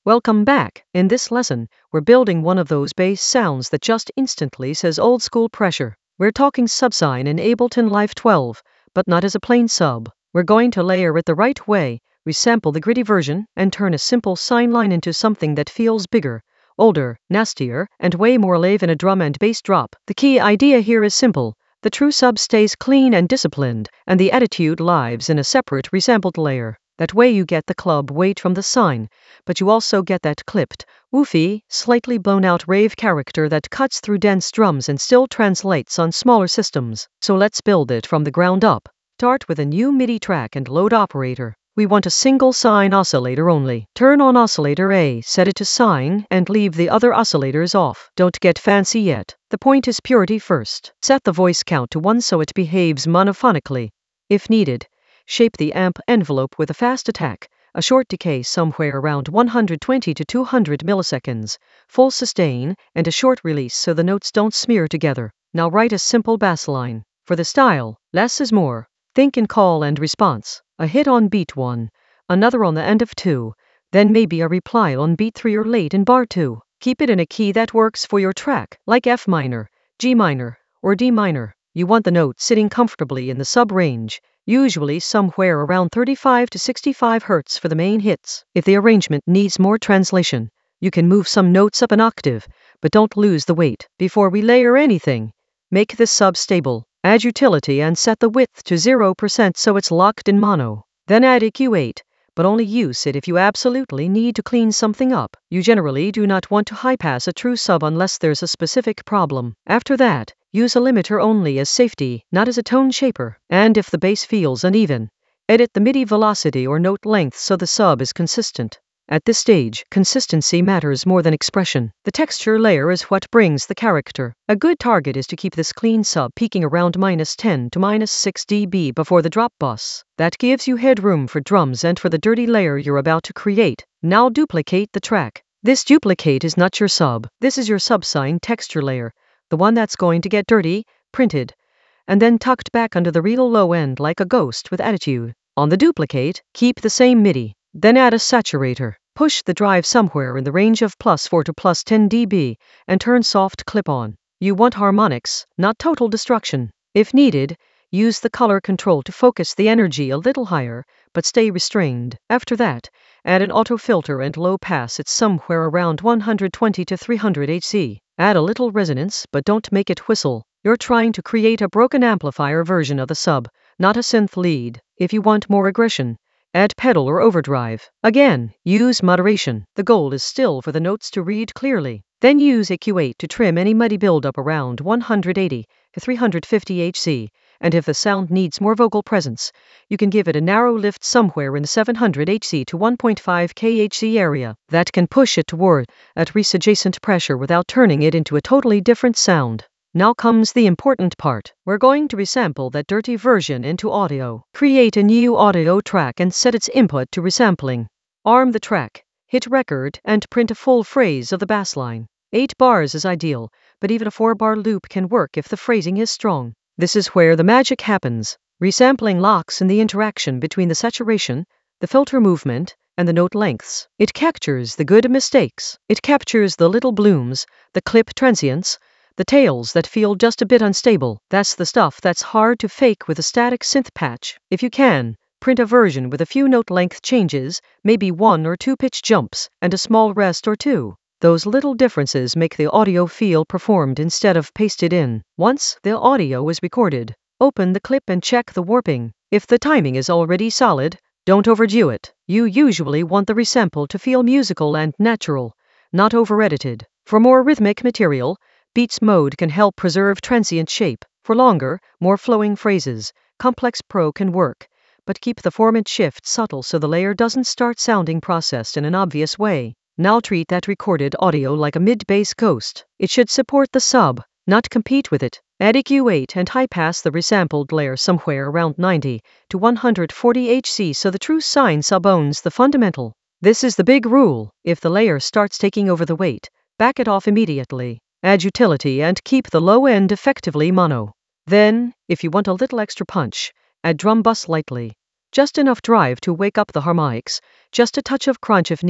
Welcome back. In this lesson, we're building one of those bass sounds that just instantly says old school pressure. We're talking subsine in Ableton Live 12, but not as a plain sub. We're going to layer it the right way, resample the gritty version, and turn a simple sine line into something that feels bigger, older, nastier, and way more live in a drum and bass drop. The key idea here is simple. The true sub stays clean and disciplined, and the attitude lives in a separate resampled layer. That way you get the club weight from the sine, but you also get that clipped, woofy, slightly blown out rave character that cuts through dense drums and still translates on smaller systems. So let's build it from the ground up. Start with a new MIDI track and load operator. We want a single sine oscillator only. Turn on oscillator A, set it to sine, and leave the other oscillators off. Don't get fancy yet. The point is purity first. Set the voice count to 1 so it behaves monophonically. If needed, shape the amp envelope with a fast attack, a short decay somewhere around 120 to 200 milliseconds, full sustain, and a short release so the notes don't smear together. Now write a simple bass line. For the style, less is more. Think in call and response. A hit on beat 1, another on the end of 2, then maybe a reply on beat 3 or late in bar 2. Keep it in a key that works for your track, like F minor, G minor, or D minor. You want the note sitting comfortably in the sub range, usually somewhere around 35 to 65 Hz for the main hits. If the arrangement needs more translation, you can move some notes up an octave, but don't lose the weight. Before we layer anything, make this sub stable. Add utility and set the width to 0% so it's locked in mono. Then add EQ8, but only use it if you absolutely need to clean something up. You generally do not want to high-pass a true sub unless there's a specific problem. After that, use a limiter only as safety, not as a tone shaper. And if the bass feels uneven, edit the MIDI velocity or note length so the sub is consistent. At this stage, consistency matters more than expression. The texture layer is what brings the character. A good target is to keep this clean sub peaking around -10 to -6 dB before the drop bus. That gives you headroom for drums and for the dirty layer you're about to create. Now duplicate the track. This duplicate is not your sub. This is your subsine texture layer, the one that's going to get dirty, printed, and then tucked back under the real low end like a ghost with attitude. On the duplicate, keep the same MIDI. Then add a saturator. Push the drive somewhere in the range of +4 to +10 dB and turn soft clip on. You want harmonics, not total destruction. If needed, use the color control to focus the energy a little higher, but stay restrained. After that, add an auto filter and low pass it somewhere around 120 to 300 Hz. Add a little resonance, but don't make it whistle. You're trying to create a broken amplifier version of the sub, not a synth lead. If you want more aggression, add pedal or overdrive. Again, use moderation. The goal is still for the notes to read clearly. Then use EQ8 to trim any muddy buildup around 180 to 350 Hz. And if the sound needs more vocal presence, you can give it a narrow lift somewhere in the 700 Hz to 1.5 kHz area. That can push it toward at adjacent pressure without turning it into a totally different sound. Now comes the important part. We're going to resample that dirty version into audio. Create a new audio track and set its input to resampling. Arm the track, hit record, and print a full phrase of the bass line. 8 bars is ideal, but even a 4-bar loop can work if the phrasing is strong. This is where the magic happens. Resampling locks in the interaction between the saturation, the filter movement, and the note lengths. It captures the good mistakes. It captures the little blooms, the clip transients, the tails that feel just a bit unstable. That's the stuff that's hard to fake with a static synth patch. If you can, print a version with a few note length changes, maybe 1 or 2 pitch jumps, and a small rest or 2. Those little differences make the audio feel performed instead of pasted in. Once the audio is recorded, open the clip and check the warping. If the timing is already solid, don't overdo it. You usually want the resample to feel musical and natural, not over-edited. For more rhythmic material, Beats mode can help preserve transient shape. For longer, more flowing phrases, Complex Pro can work, but keep the format shift subtle so the layer doesn't start sounding processed in an obvious way. Now treat that recorded audio like a mid-bass ghost. It should support the sub, not compete with it. Add EQ8 and high-pass the resampled layer somewhere around 90 to 140 Hz so the true sine sub owns the fundamental. This is the big rule. If the layer starts taking over the weight, back it off immediately. Add utility and keep the low end effectively mono. Then, if you want a little extra punch, add drum bus lightly. Just enough drive to wake up the harmonics, just a touch of crunch if needed.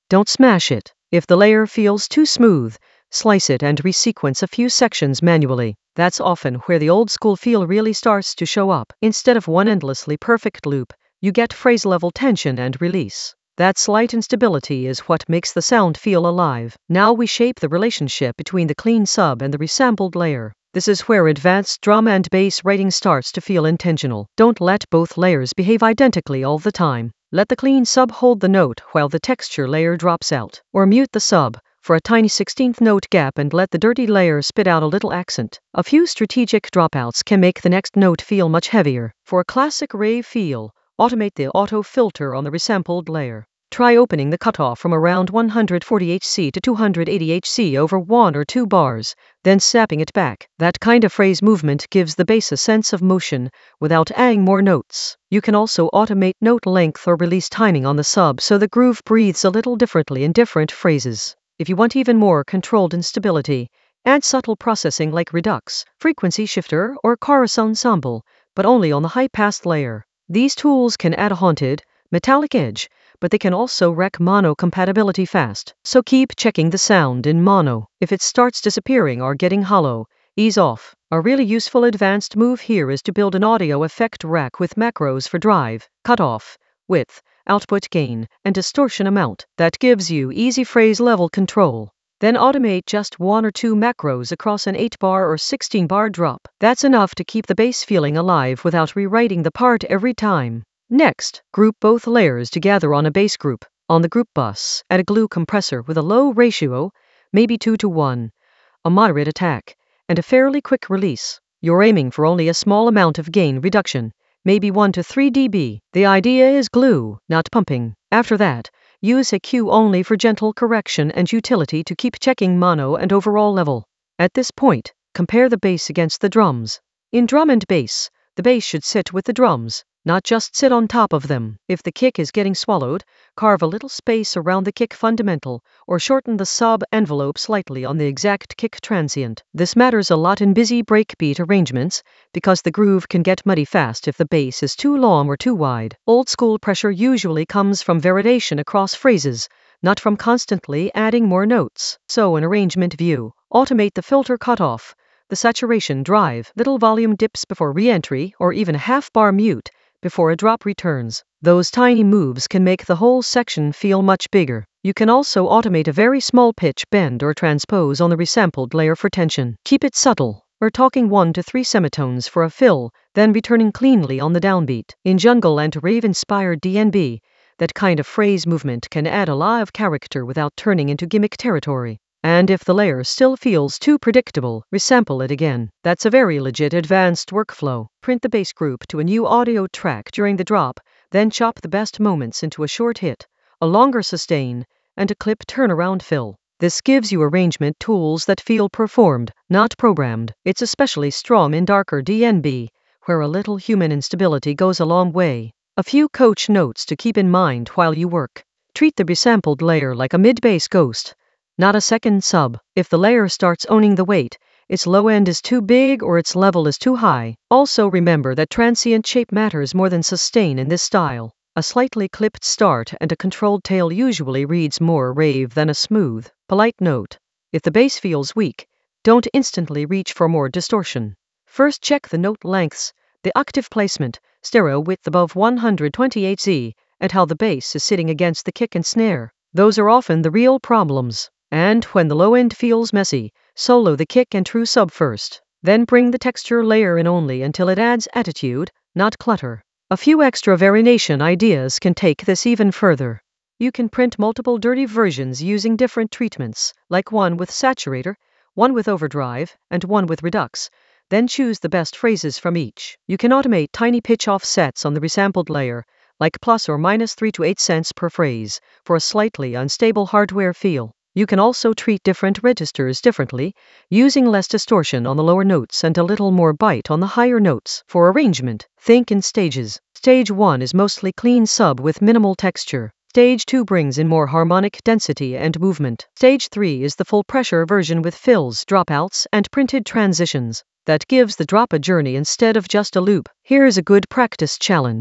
Don't smash it. If the layer feels too smooth, slice it and resequence a few sections manually. That's often where the old school feel really starts to show up. Instead of one endlessly perfect loop, you get phrase-level tension and release. That slight instability is what makes the sound feel alive. Now we shape the relationship between the clean sub and the resampled layer. This is where advanced drum and bass writing starts to feel intentional. Don't let both layers behave identically all the time. Let the clean sub hold the note while the texture layer drops out. Or mute the sub for a tiny 16th note gap and let the dirty layer spit out a little accent. A few strategic dropouts can make the next note feel much heavier. For a classic rave feel, automate the auto filter on the resampled layer. Try opening the cutoff from around 140 Hz to 280 Hz over 1 or 2 bars, then snapping it back. That kind of phrase movement gives the bass a sense of motion without adding more notes. You can also automate note length or release timing on the sub so the groove breathes a little differently in different phrases. If you want even more controlled instability, add subtle processing like redux, frequency shifter, or chorus ensemble, but only on the high-pass layer. These tools can add a haunted, metallic edge, but they can also wreck mono compatibility fast. So keep checking the sound in mono. If it starts disappearing or getting hollow, ease off. A really useful advanced move here is to build an audio effect rack with macros for drive, cutoff, width, output gain, and distortion amount. That gives you easy phrase level control. Then automate just 1 or 2 macros across an 8-bar or 16-bar drop. That's enough to keep the bass feeling alive without rewriting the part every time. Next, group both layers together on a bass group. On the group bus, add a glue compressor with a low ratio, maybe 2:1, a moderate attack, and a fairly quick release. You're aiming for only a small amount of gain reduction, maybe 1 to 3 dB. The idea is glue, not pumping. After that, use EQ only for gentle correction and utility to keep checking mono and overall level. At this point, compare the bass against the drums. In drum and bass, the bass should sit with the drums, not just sit on top of them. If the kick is getting swallowed, carve a little space around the kick fundamental, or shorten the sub envelope slightly on the exact kick transient. This matters a lot in busy breakbeat arrangements, because the groove can get muddy fast if the bass is too long or too wide. Old school pressure usually comes from variation across phrases, not from constantly adding more notes. So in arrangement view, automate the filter cutoff, the saturation drive, little volume dips before re-entry, or even a half-bar mute before a drop returns. Those tiny moves can make the whole section feel much bigger. You can also automate a very small pitch bend or transpose on the resampled layer for tension. Keep it subtle. We're talking 1 to 3 semitones for a fill, then returning cleanly on the downbeat. In jungle and rave-inspired DnB, that kind of phrase movement can add a lot of character without turning into gimmick territory. And if the layer still feels too predictable, resample it again. That's a very legit advanced workflow. Print the bass group to a new audio track during the drop, then chop the best moments into a short hit, a longer sustain, and a clip turnaround fill. This gives you arrangement tools that feel performed, not programmed. It's especially strong in darker DnB, where a little human instability goes a long way. A few coach notes to keep in mind while you work. Treat the resampled layer like a mid-bass ghost, not a second sub. If the layer starts owning the weight, its low end is too big or its level is too high. Also remember that transient shape matters more than sustain in this style. A slightly clipped start and a controlled tail usually reads more rave than a smooth, polite note. If the bass feels weak, don't instantly reach for more distortion. First check the note lengths, the octave placement, stereo width above 120 Hz, and how the bass is sitting against the kick and snare. Those are often the real problems. And when the low end feels messy, solo the kick and true sub first. Then bring the texture layer in only until it adds attitude, not clutter. A few extra variation ideas can take this even further. You can print multiple dirty versions using different treatments, like one with saturator, one with overdrive, and one with redux. Then choose the best phrases from each. You can automate tiny pitch offsets on the resampled layer, like plus or minus 3 to 8 cents per phrase, for a slightly unstable hardware feel. You can also treat different registers differently, using less distortion on the lower notes and a little more bite on the higher notes. For arrangement, think in stages. Stage 1 is mostly clean sub with minimal texture. Stage 2 brings in more harmonic density and movement. Stage 3 is the full pressure version with fills, dropouts, and printed transitions. That gives the drop a journey instead of just a loop. Here's a good practice challenge.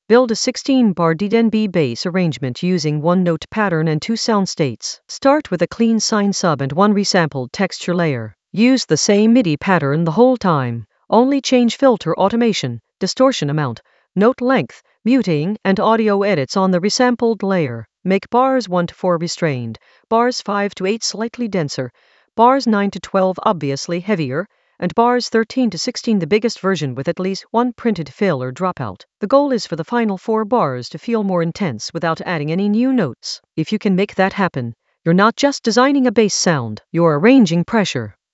Build a 16-bar D10B bass arrangement using one note pattern and two sound states. Start with a clean sine sub and one resampled texture layer. Use the same MIDI pattern the whole time. Only change filter automation, distortion amount, note length, muting, and audio edits on the resampled layer. Make bars 1 to 4 restrained, bars 5 to 8 slightly denser, bars 9 to 12 obviously heavier, and bars 13 to 16 the biggest version with at least one printed fill or dropout. The goal is for the final 4 bars to feel more intense without adding any new notes. If you can make that happen, you're not just designing a bass sound, you're arranging pressure.